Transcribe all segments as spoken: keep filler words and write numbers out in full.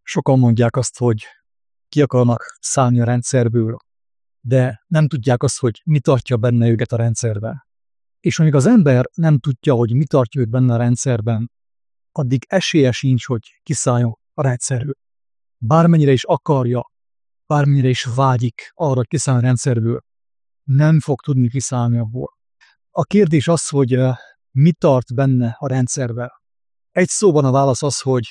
Sokan mondják azt, hogy ki akarnak szállni a rendszerből, de nem tudják azt, hogy mi tartja benne őket a rendszerben. És amíg az ember nem tudja, hogy mi tartja őt benne a rendszerben, addig esélye sincs, hogy kiszálljon a rendszerből. Bármennyire is akarja, bármennyire is vágyik arra, hogy kiszálljon a rendszerből, nem fog tudni kiszállni abból. A kérdés az, hogy mi tart benne a rendszerben. Egy szóban a válasz az, hogy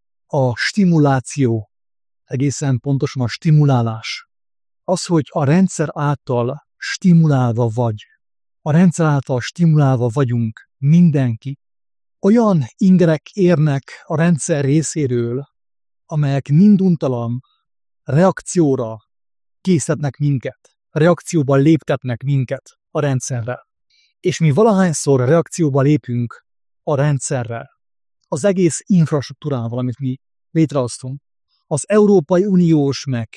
a stimuláció, egészen pontosan a stimulálás. Az, hogy a rendszer által stimulálva vagy, a rendszer által stimulálva vagyunk mindenki, olyan ingerek érnek a rendszer részéről, amelyek minduntalan reakcióra készítnek minket, reakcióban léptetnek minket a rendszerrel. És mi valahányszor reakcióba lépünk a rendszerrel, az egész infrastruktúrával, amit mi létrehoztunk, az Európai Uniós, meg,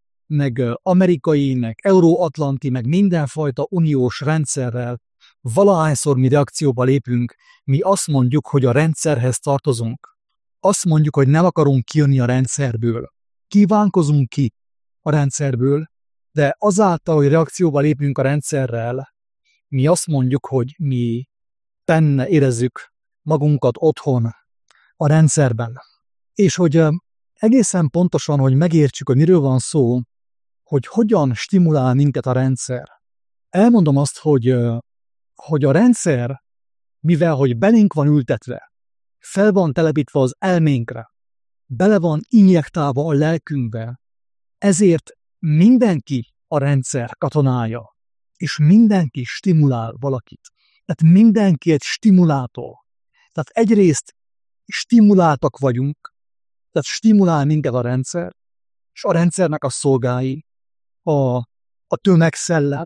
meg amerikai, meg euróatlanti, meg mindenfajta uniós rendszerrel, valahányszor mi reakcióba lépünk, mi azt mondjuk, hogy a rendszerhez tartozunk. Azt mondjuk, hogy nem akarunk kijönni a rendszerből. Kívánkozunk ki a rendszerből, de azáltal, hogy reakcióba lépünk a rendszerrel, mi azt mondjuk, hogy mi benne érezzük magunkat otthon a rendszerben. És hogy egészen pontosan, hogy megértsük, hogy miről van szó, hogy hogyan stimulál minket a rendszer. Elmondom azt, hogy, hogy a rendszer, mivel hogy belénk van ültetve, fel van telepítve az elménkre, bele van injektálva a lelkünkbe, ezért mindenki a rendszer katonája, és mindenki stimulál valakit. Tehát mindenki egy stimulátor. Tehát egyrészt stimuláltak vagyunk, tehát stimulál minket a rendszer, és a rendszernek a szolgái, a, a tömegszellem.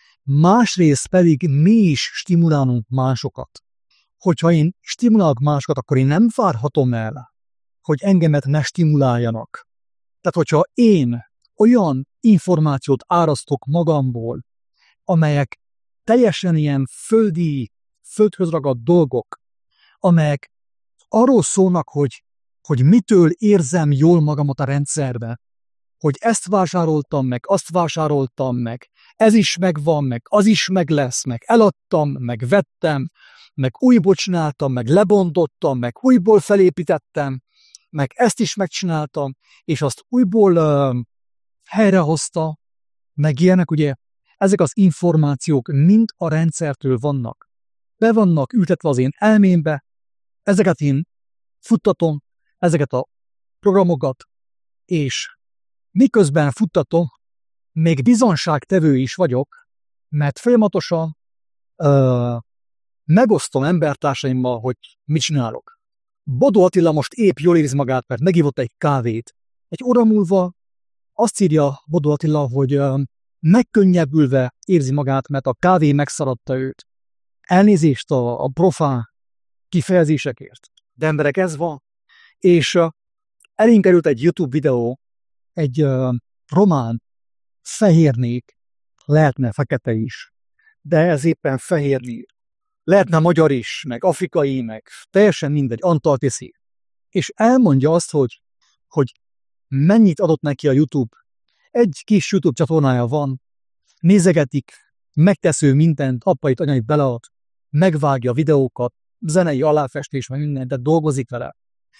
Másrészt pedig mi is stimulálunk másokat. Hogyha én stimulálok másokat, akkor én nem várhatom el, hogy engemet ne stimuláljanak. Tehát, hogyha én olyan információt árasztok magamból, amelyek teljesen ilyen földi, földhöz ragadt dolgok, amelyek arról szólnak, hogy, hogy mitől érzem jól magamat a rendszerbe, hogy ezt vásároltam meg, azt vásároltam meg, ez is megvan, meg az is meg lesz, meg eladtam, meg vettem, meg újból csináltam, meg lebontottam, meg újból felépítettem, meg ezt is megcsináltam, és azt újból uh, helyrehozta, meg ilyenek, ugye, ezek az információk mind a rendszertől vannak. Be vannak ültetve az én elmémbe, ezeket én futtatom, ezeket a programokat, és miközben futtatom, még bizonságtevő is vagyok, mert folyamatosan uh, megosztom embertársaimmal, hogy mit csinálok. Bodó Attila most épp jól érzi magát, mert megívott egy kávét. Egy óra múlva azt írja Bodó Attila, hogy uh, megkönnyebbülve érzi magát, mert a kávé megszaladta őt. Elnézést a, a profán kifejezésekért. De emberek, ez van. És uh, elénk került egy YouTube videó, egy uh, román fehérnék, lehetne fekete is, de ez éppen fehérnék. Lehetne magyar is, meg afrikai, meg teljesen mindegy, antarktiszi. És elmondja azt, hogy, hogy mennyit adott neki a YouTube. Egy kis YouTube csatornája van, nézegetik, megtesző mindent, apait, anyait belead, megvágja videókat, zenei aláfestés, meg mindent, de dolgozik vele.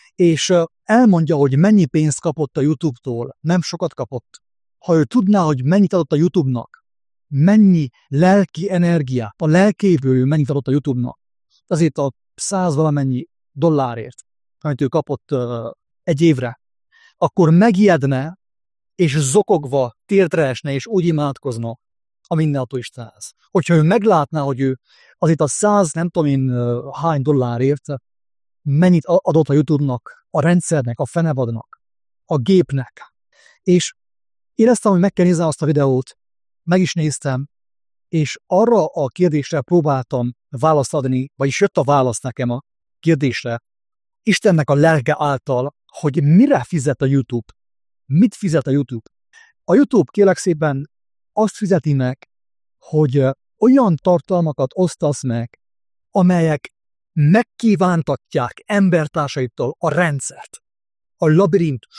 És elmondja, hogy mennyi pénzt kapott a YouTube-tól, nem sokat kapott. Ha ő tudná, hogy mennyit adott a YouTube-nak, mennyi lelki energiát, a lelkéből ő mennyit adott a YouTube-nak, azért a száz valamennyi dollárért, amit ő kapott uh, egy évre, akkor megijedne, és zokogva térdre esne, és úgy imádkozna a mindenható Istenhez. Hogyha ő meglátná, hogy ő azért a száz, nem tudom én uh, hány dollárért mennyit adott a YouTube-nak, a rendszernek, a fenevadnak, a gépnek. És éreztem, hogy meg kell nézni azt a videót, meg is néztem, és arra a kérdésre próbáltam választ adni, vagyis jött a válasz nekem a kérdésre, Istennek a lelke által, hogy mire fizet a YouTube. Mit fizet a YouTube? A YouTube kérlek szépen azt fizeti meg, hogy olyan tartalmakat osztasz meg, amelyek megkívántatják embertársaitól a rendszert, a labirintust,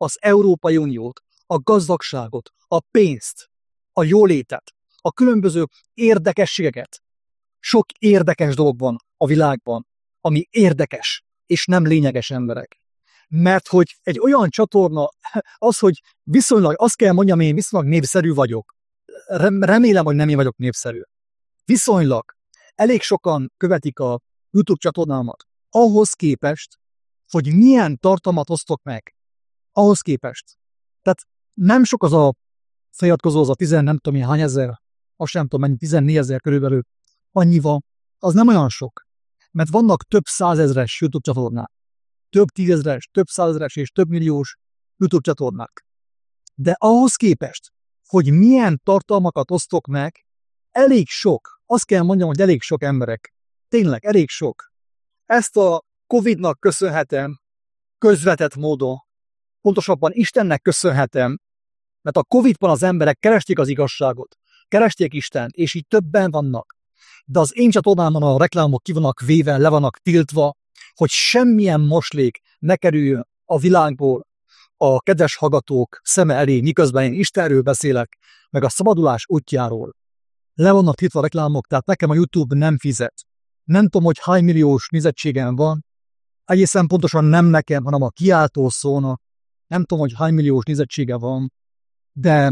az Európai Uniót, a gazdagságot, a pénzt, a jólétet, a különböző érdekességeket. Sok érdekes dolog van a világban, ami érdekes, és nem lényeges, emberek. Mert hogy egy olyan csatorna, az, hogy viszonylag, azt kell mondjam, én viszonylag népszerű vagyok. Remélem, hogy nem én vagyok népszerű. Viszonylag elég sokan követik a YouTube csatornámat. Ahhoz képest, hogy milyen tartalmat osztok meg. Ahhoz képest. Tehát nem sok az a feliratkozó, az a tizen nem tudom én hány ezer, azt nem tudom mennyi, tizennégyezer körülbelül, annyival, az nem olyan sok. Mert vannak több százezres YouTube csatornák. Több tízezres, több százezres és több milliós YouTube csatornák. De ahhoz képest, hogy milyen tartalmakat osztok meg, elég sok, azt kell mondjam, hogy elég sok, emberek. Tényleg, elég sok. Ezt a Covidnak köszönhetem, közvetett módon, pontosabban Istennek köszönhetem, mert a Covidban az emberek keresték az igazságot, keresték Istent, és így többen vannak. De az én csatornámon a reklámok ki vannak véve, le vannak tiltva, hogy semmilyen moslék ne kerüljön a világból a kedves hallgatók szeme elé, miközben én Istenről beszélek, meg a szabadulás útjáról. Le vannak tiltva a reklámok, tehát nekem a YouTube nem fizet. Nem tudom, hogy hány milliós nézettségem van, egészen pontosan nem nekem, hanem a kiáltó szónak. Nem tudom, hogy hány milliós nézettsége van, de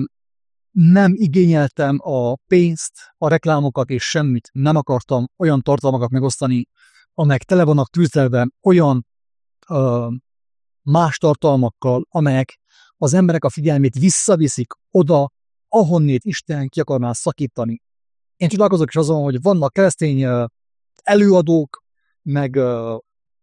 nem igényeltem a pénzt, a reklámokat és semmit. Nem akartam olyan tartalmakat megosztani, amelyek tele vannak tűzdelve olyan uh, más tartalmakkal, amelyek az emberek a figyelmét visszaviszik oda, ahonnét Isten ki akarná szakítani. Én csodálkozok is azon, hogy vannak keresztény uh, előadók, meg uh,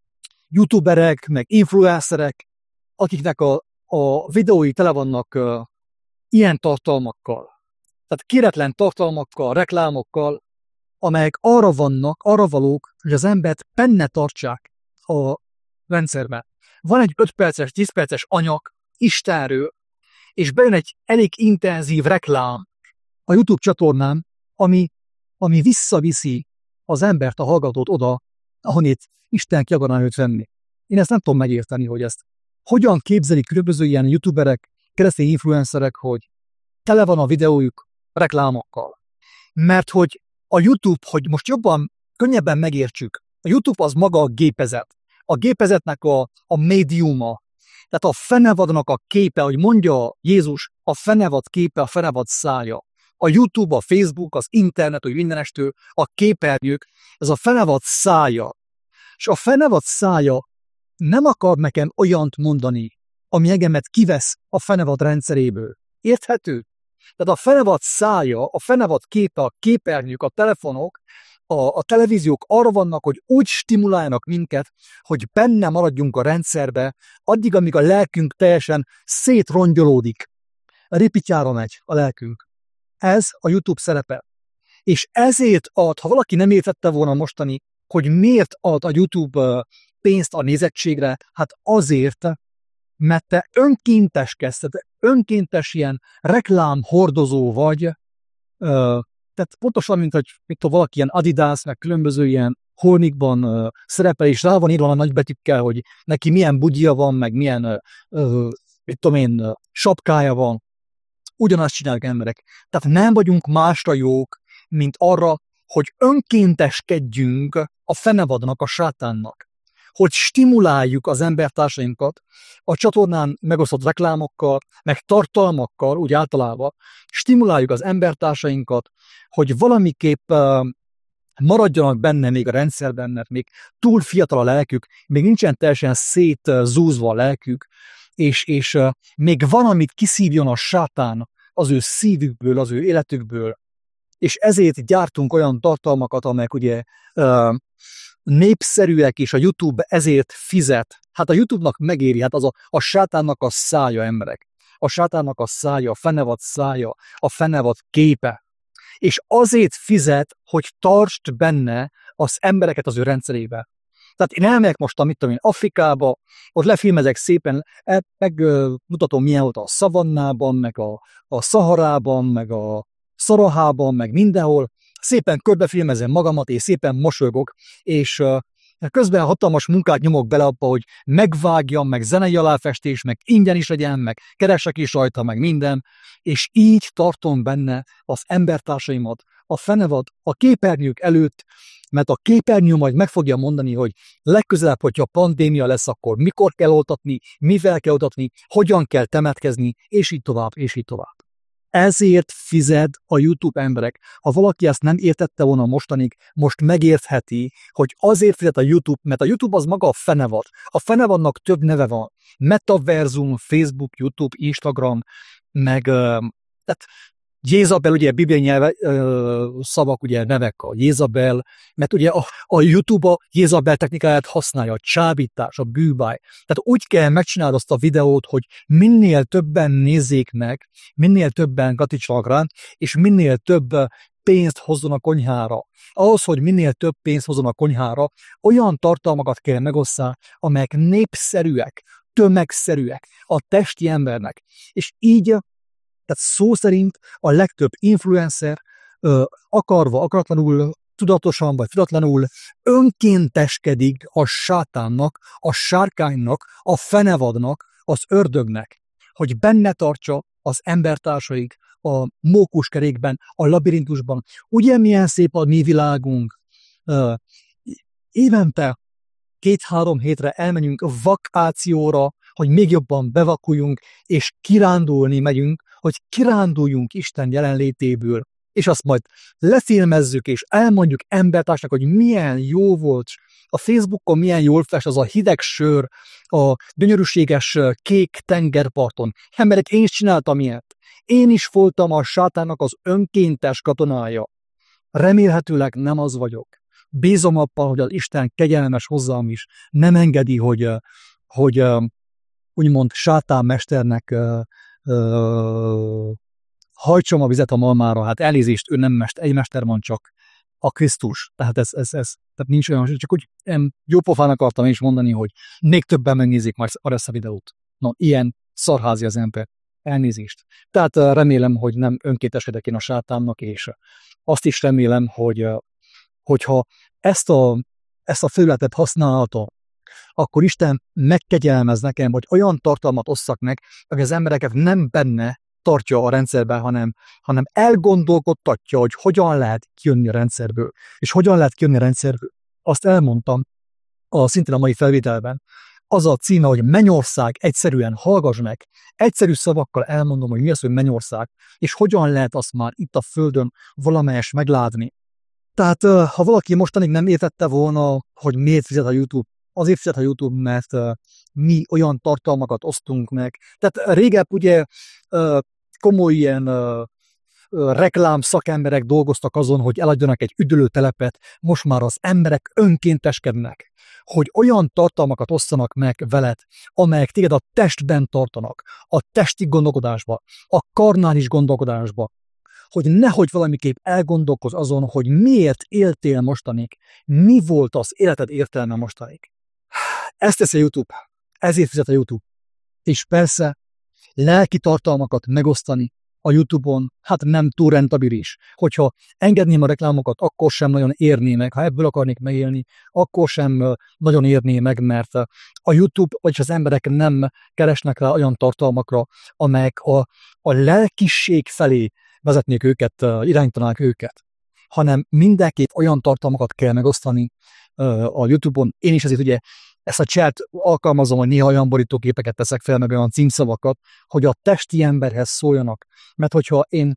youtuberek, meg influencerek, akiknek a, a videói tele vannak uh, ilyen tartalmakkal. Tehát kéretlen tartalmakkal, reklámokkal, amelyek arra vannak, arra valók, hogy az embert benne tartsák a rendszerben. Van egy öt perces, tíz perces anyag Istenről, és bejön egy elég intenzív reklám a YouTube csatornám, ami, ami visszaviszi az embert, a hallgatót oda, ahonnét Isten ki akarná őt venni. Én ezt nem tudom megérteni, hogy ezt hogyan képzelik különböző ilyen youtuberek, keresztény influencerek, hogy tele van a videójuk reklámokkal. Mert hogy a YouTube, hogy most jobban, könnyebben megértsük, a YouTube az maga a gépezet. A gépezetnek a, a médiuma. Tehát a fenevadnak a képe, hogy mondja Jézus, a fenevad képe, a fenevad szája. A YouTube, a Facebook, az internet, hogy mindenestől, a képernyők, ez a fenevad szája. És a fenevad szája nem akar nekem olyant mondani, ami engemet kivesz a fenevad rendszeréből. Érthető? Tehát a fenevad szája, a fenevad képe, a képernyők, a telefonok, a, a televíziók arra vannak, hogy úgy stimuláljanak minket, hogy benne maradjunk a rendszerbe, addig, amíg a lelkünk teljesen szétrongyolódik. Ripityára megy a lelkünk. Ez a YouTube szerepe. És ezért ad, ha valaki nem értette volna mostani, hogy miért ad a YouTube pénzt a nézettségre, hát azért, mert te önkénteskedsz, önkéntes ilyen reklámhordozó vagy, tehát pontosan, mint hogy mit tudom, valaki ilyen Adidas, meg különböző ilyen holmikban szerepel, és rá van írva a nagybetűkkel, hogy neki milyen bugyja van, meg milyen, mit tudom én, sapkája van. Ugyanazt csinálják emberek. Tehát nem vagyunk másra jók, mint arra, hogy önkénteskedjünk a fenevadnak, a sátánnak. Hogy stimuláljuk az embertársainkat a csatornán megosztott reklámokkal, meg tartalmakkal, úgy általában, stimuláljuk az embertársainkat, hogy valamiképp uh, maradjanak benne még a rendszerben, mert még túl fiatal a lelkük, még nincsen teljesen szétzúzva a lelkük, és, és uh, még van, amit kiszívjon a sátán az ő szívükből, az ő életükből, és ezért gyártunk olyan tartalmakat, amelyek ugye uh, népszerűek, és a YouTube ezért fizet. Hát a YouTube-nak megéri, hát az a, a sátánnak a szája, emberek. A sátánnak a szája, a fenevad szája, a fenevad képe. És azért fizet, hogy tartsd benne az embereket az ő rendszerébe. Tehát én elmegyek most, amit tudom én, Afrikába, ott lefilmezek szépen, megmutatom, milyen volt a szavannában, meg a, a Szaharában, meg a Szarahában, meg mindenhol. Szépen körbefilmezem magamat, és szépen mosolygok, és uh, Közben hatalmas munkát nyomok bele abba, hogy megvágjam, meg zenei aláfestés, meg ingyen is legyen, meg keresek is rajta, meg minden, és így tartom benne az embertársaimat, a fenevad, a képernyők előtt, mert a képernyő majd meg fogja mondani, hogy legközelebb, hogyha pandémia lesz, akkor mikor kell oltatni, mivel kell oltatni, hogyan kell temetkezni, és így tovább, és így tovább. Ezért fizet a YouTube emberek. Ha valaki ezt nem értette volna mostanig, most megértheti, hogy azért fizet a YouTube, mert a YouTube az maga a fenevad. A fenevadnak több neve van. Metaverzum, Facebook, YouTube, Instagram, meg tehát Jézabel, ugye bibliai nyelve, ö, szavak, ugye nevek a Jézabel, mert ugye a, a YouTube a Jézabel technikáját használja, a csábítás, a bűbáj. Tehát úgy kell megcsinálni azt a videót, hogy minél többen nézzék meg, minél többen katítsanak rá, és minél több pénzt hozzon a konyhára. Ahhoz, hogy minél több pénzt hozzon a konyhára, olyan tartalmakat kell megosszák, amelyek népszerűek, tömegszerűek a testi embernek. És így tehát szó szerint a legtöbb influencer ö, akarva, akaratlanul, tudatosan vagy tudatlanul önkénteskedik a sátánnak, a sárkánynak, a fenevadnak, az ördögnek, hogy benne tartsa az embertársaik a mókuskerékben, a labirintusban. Ugye milyen szép a mi világunk? Ö, évente két-három hétre elmenjünk vakációra, hogy még jobban bevakuljunk, és kirándulni megyünk, hogy kiránduljunk Isten jelenlétéből, és azt majd lefilmezzük, és elmondjuk embertársnak, hogy milyen jó volt, a Facebookon milyen jól fest az a hideg sör, a gyönyörűséges kék tengerparton. Emberek, én is csináltam ilyet. Én is voltam a sátánnak az önkéntes katonája. Remélhetőleg nem az vagyok. Bízom abban, hogy az Isten kegyelmes hozzám is, nem engedi, hogy, hogy úgymond sátánmesternek Uh, hajtsom a vizet a malmára, hát elnézést, ő nem mester, egy mester van csak, a Krisztus. Tehát ez, ez, ez tehát nincs olyan, csak úgy em, jó pofán akartam is mondani, hogy még többen megnézik majd ezt a videót. No, ilyen szarházi az ember. Elnézést. Tehát uh, remélem, hogy nem önkénteskedek én a sátánnak, és uh, azt is remélem, hogy uh, hogyha ezt a, ezt a felületet használhatom, akkor Isten megkegyelmez nekem, hogy olyan tartalmat osszak meg, hogy az embereket nem benne tartja a rendszerben, hanem, hanem elgondolkodtatja, hogy hogyan lehet kijönni a rendszerből. És hogyan lehet kijönni a rendszerből. Azt elmondtam a, szintén a mai felvételben. Az a címe, hogy Mennyország, egyszerűen hallgass meg. Egyszerű szavakkal elmondom, hogy mi az, hogy Mennyország, és hogyan lehet azt már itt a Földön valamelyest meglátni. Tehát, ha valaki mostanig nem értette volna, hogy miért fizet a YouTube, azért fizet a YouTube, mert uh, mi olyan tartalmakat osztunk meg. Tehát régebb ugye uh, komoly ilyen uh, uh, reklám szakemberek dolgoztak azon, hogy eladjanak egy üdülőtelepet, most már az emberek önkénteskednek, hogy olyan tartalmakat osszanak meg veled, amelyek téged a testben tartanak, a testi gondolkodásba, a karnális gondolkodásba, hogy nehogy valamiképp elgondolkozz azon, hogy miért éltél mostanig, mi volt az életed értelme mostanig. Ezt teszi a YouTube, ezért fizet a YouTube. És persze lelki tartalmakat megosztani a YouTube-on, hát nem túl rentabilis. Hogyha engedném a reklámokat, akkor sem nagyon érné meg. Ha ebből akarnék megélni, akkor sem nagyon érné meg, mert a YouTube, vagyis az emberek nem keresnek rá olyan tartalmakra, amelyek a, a lelkisség felé vezetnék őket, irányítanák őket, hanem mindenképp olyan tartalmakat kell megosztani a YouTube-on. Én is ezért ugye ezt a chat alkalmazom, hogy néha olyan borítóképeket teszek fel, meg olyan címszavakat, hogy a testi emberhez szóljanak. Mert hogyha én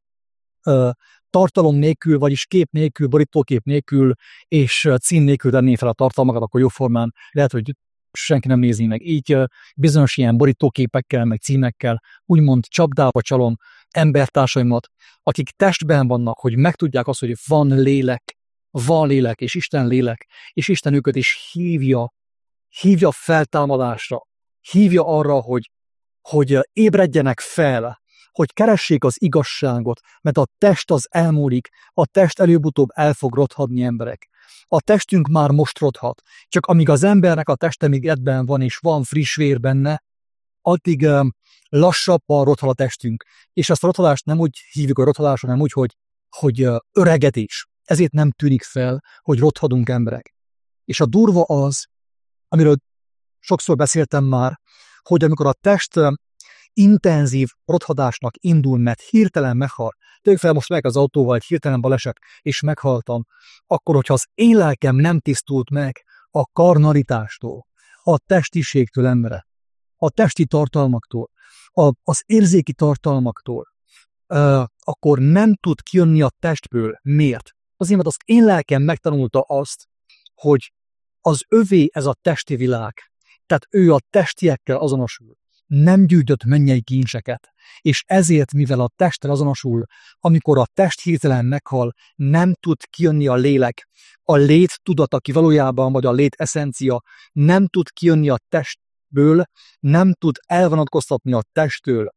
ö, tartalom nélkül, vagyis kép nélkül, borítókép nélkül, és cím nélkül tenném fel a tartalmakat, akkor jóformán lehet, hogy senki nem nézi meg. Így ö, bizonyos ilyen borítóképekkel, meg címekkel úgymond csapdába csalom embertársaimat, akik testben vannak, hogy megtudják azt, hogy van lélek, van lélek, és Isten lélek, és Isten őket is hívja, hívja feltámadásra, hívja arra, hogy, hogy ébredjenek fel, hogy keressék az igazságot, mert a test az elmúlik, a test előbb-utóbb el fog rothadni, emberek. A testünk már most rothad, csak amíg az embernek a teste még edben van, és van friss vér benne, addig um, lassabban rothad a testünk. És ezt a rothadást nem úgy hívjuk a rothadásra, hanem úgy, hogy, hogy uh, öregedés. Ezért nem tűnik fel, hogy rothadunk emberek. És a durva az, amiről sokszor beszéltem már, hogy amikor a test intenzív rothadásnak indul, mert hirtelen meghal, tegyük fel, most meg az autóval egy hirtelen baleset, és meghaltam, akkor, hogyha az én lelkem nem tisztult meg a karnalitástól, a testiségtől embere, a testi tartalmaktól, a, az érzéki tartalmaktól, uh, akkor nem tud kijönni a testből. Miért? Azért, mert az én lelkem megtanulta azt, hogy az övé ez a testi világ, tehát ő a testiekkel azonosul, nem gyűjtött mennyei kincseket, és ezért, mivel a testtel azonosul, amikor a test hirtelen meghal, nem tud kijönni a lélek, a lét tudat, aki valójában, vagy a lét eszencia, nem tud kijönni a testből, nem tud elvonatkoztatni a testtől,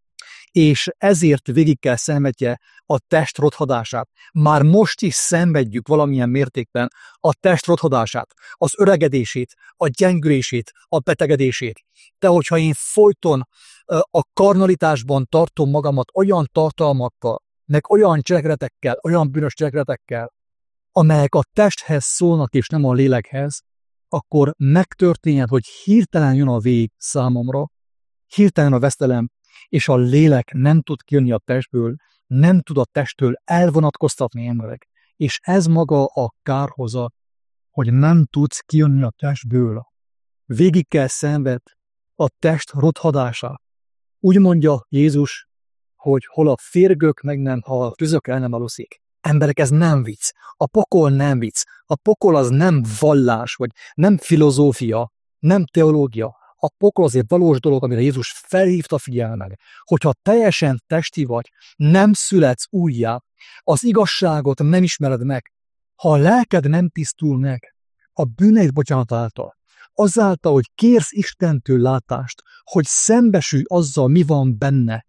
és ezért végig kell szenvedje a test rothadását. Már most is szenvedjük valamilyen mértékben a test rothadását, az öregedését, a gyengülését, a betegedését. De hogyha én folyton a karnalitásban tartom magamat olyan tartalmakkal, meg olyan cselekedetekkel, olyan bűnös cselekedetekkel, amelyek a testhez szólnak és nem a lélekhez, akkor megtörténhet, hogy hirtelen jön a vég számomra, hirtelen a vesztelem, és a lélek nem tud kijönni a testből, nem tud a testtől elvonatkoztatni emberek. És ez maga a kárhozat, hogy nem tudsz kijönni a testből. Végig kell szenved a test rothadását. Úgy mondja Jézus, hogy hol a férgök meg nem hal, tüzök el nem aluszik. Emberek, ez nem vicc. A pokol nem vicc. A pokol az nem vallás, vagy nem filozófia, nem teológia. A pokol azért valós dolog, amire Jézus felhívta figyelmet, hogyha teljesen testi vagy, nem születsz újjá, az igazságot nem ismered meg, ha a lelked nem tisztul meg a bűneid bocsánatáltal, azáltal, hogy kérsz Istentől látást, hogy szembesülj azzal, mi van benned,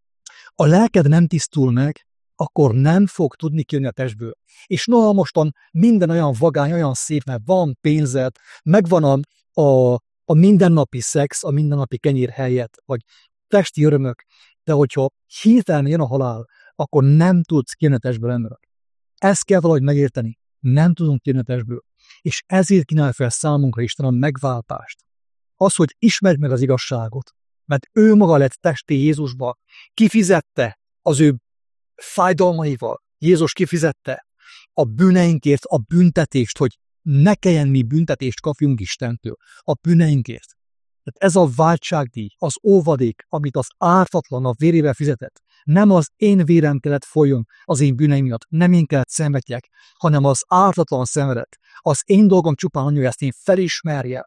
a lelked nem tisztul meg, akkor nem fog tudni kijönni a testből. És noha mostan minden olyan vagány, olyan szép, mert van pénzed, megvan a, a a mindennapi szex, a mindennapi kenyér helyett, vagy testi örömök, de hogyha hirtelen jön a halál, akkor nem tudsz kijönni a testből emberek. Ezt kell valahogy megérteni. Nem tudunk kijönni a testből. És ezért kínál fel számunkra Isten a megváltást. Az, hogy ismerd meg az igazságot, mert ő maga lett testé Jézusba, kifizette az ő fájdalmaival. Jézus kifizette a bűneinkért a büntetést, hogy ne kelljen mi büntetést kapjunk Istentől a bűneinkért. Tehát ez a váltságdíj, az óvadék, amit az ártatlan a vérével fizetett, nem az én vérem kellett folyjon az én bűneim miatt, nem én kellett szenvedjek, hanem az ártatlan szenvedett. Az én dolgom csupán annyi, hogy ezt én felismerjem,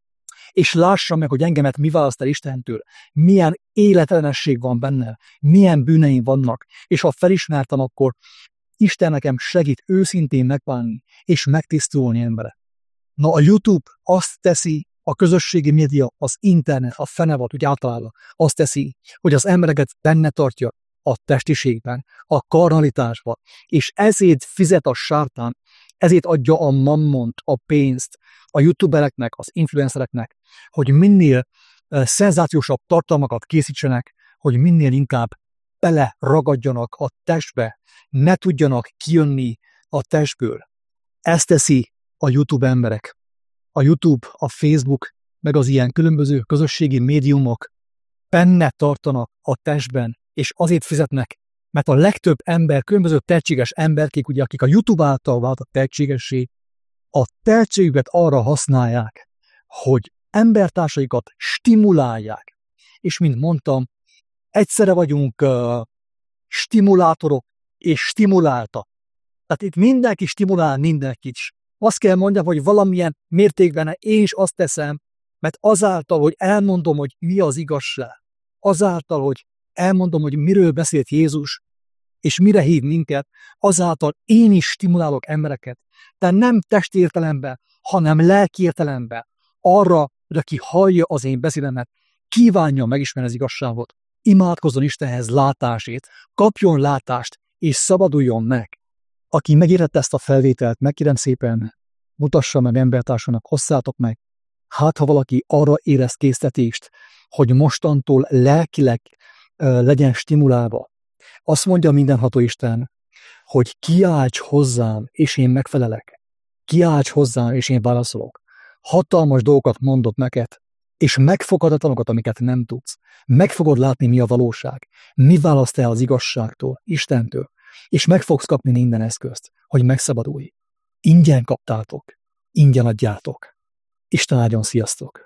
és lássam meg, hogy engemet mi választ el Istentől, milyen életlenesség van benne, milyen bűneim vannak, és ha felismertem, akkor Isten nekem segít őszintén megválni, és megtisztulni embere. Na a YouTube azt teszi, a közösségi média, az internet, a fenevad, úgy általában azt teszi, hogy az embereket benne tartja a testiségben, a karnalitásban, és ezért fizet a sátán, ezért adja a mammont, a pénzt a youtubereknek, az influencereknek, hogy minél uh, szenzációsabb tartalmakat készítsenek, hogy minél inkább beleragadjanak a testbe, ne tudjanak kijönni a testből. Ezt teszi a YouTube emberek. A YouTube, a Facebook, meg az ilyen különböző közösségi médiumok benne tartanak a testben, és azért fizetnek, mert a legtöbb ember, különböző tehetséges emberkék, ugye, akik a YouTube által váltak tehetségessé, a tehetségüket arra használják, hogy embertársaikat stimulálják. És mint mondtam, egyszerre vagyunk uh, stimulátorok és stimuláltak. Tehát itt mindenki stimulál mindenkit. Azt kell mondjam, hogy valamilyen mértékben én is azt teszem, mert azáltal, hogy elmondom, hogy mi az igazság, azáltal, hogy elmondom, hogy miről beszélt Jézus, és mire hív minket, azáltal én is stimulálok embereket, de nem testértelemben, hanem lelkiértelemben arra, hogy aki hallja az én beszédemet, kívánja megismerni az igazságot, imádkozzon Istenhez látásét, kapjon látást, és szabaduljon meg. Aki megértette ezt a felvételt, megkérem szépen, mutassa meg embertársának, osszátok meg. Hát, ha valaki arra érez késztetést, hogy mostantól lelkileg uh, legyen stimulálva, azt mondja mindenható Isten, hogy kiálts hozzám, és én megfelelek. Kiálts hozzá, és én válaszolok. Hatalmas dolgokat mondok neked, és megfogadatlanokat, amiket nem tudsz. Meg fogod látni, mi a valóság. Mi választ el az igazságtól, Istentől, és meg fogsz kapni minden eszközt, hogy megszabadulj. Ingyen kaptátok, ingyen adjátok. Isten áldjon, sziasztok!